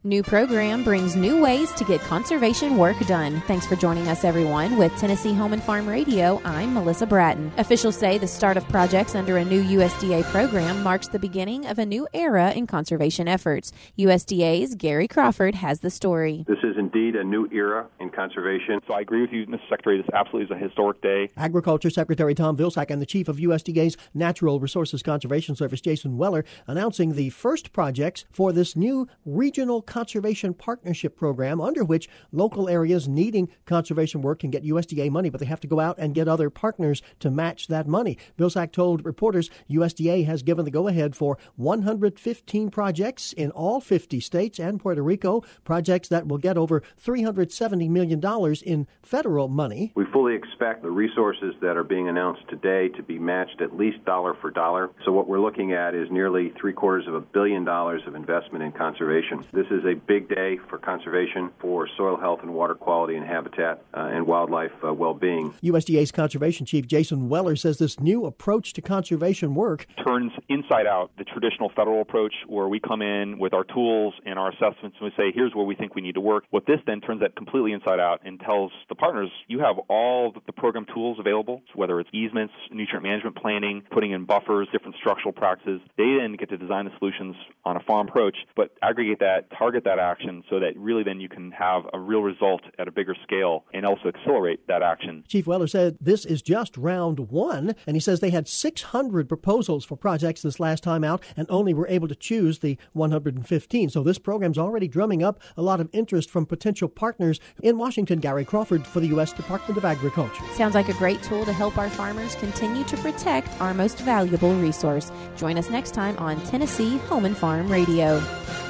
New program brings new ways to get conservation work done. Thanks for joining us, everyone. With Tennessee Home and Farm Radio, I'm Melissa Bratton. Officials say the start of projects under a new USDA program marks the beginning of a new era in conservation efforts. USDA's Gary Crawford has the story. This is indeed a new era in conservation. So I agree with you, Mr. Secretary. This absolutely is a historic day. Agriculture Secretary Tom Vilsack and the Chief of USDA's Natural Resources Conservation Service, Jason Weller, announcing the first projects for this new regional conservation partnership program, under which local areas needing conservation work can get USDA money, but they have to go out and get other partners to match that money. Vilsack told reporters USDA has given the go-ahead for 115 projects in all 50 states and Puerto Rico, projects that will get over $370 million in federal money. We fully expect the resources that are being announced today to be matched at least dollar for dollar. So what we're looking at is nearly $750 million of investment in conservation. This is a big day for conservation, for soil health and water quality and habitat and wildlife well-being. USDA's Conservation Chief Jason Weller says this new approach to conservation work turns inside out the traditional federal approach, where we come in with our tools and our assessments and we say, here's where we think we need to work. What this then turns that completely inside out and tells the partners, you have all the program tools available, whether it's easements, nutrient management planning, putting in buffers, different structural practices. They then get to design the solutions on a farm approach, but aggregate that, target that action so that really then you can have a real result at a bigger scale and also accelerate that action. Chief Weller said this is just round one, and he says they had 600 proposals for projects this last time out and only were able to choose the 115. So this program's already drumming up a lot of interest from potential partners. In Washington, Gary Crawford for the U.S. Department of Agriculture. Sounds like a great tool to help our farmers continue to protect our most valuable resource. Join us next time on Tennessee Home and Farm Radio.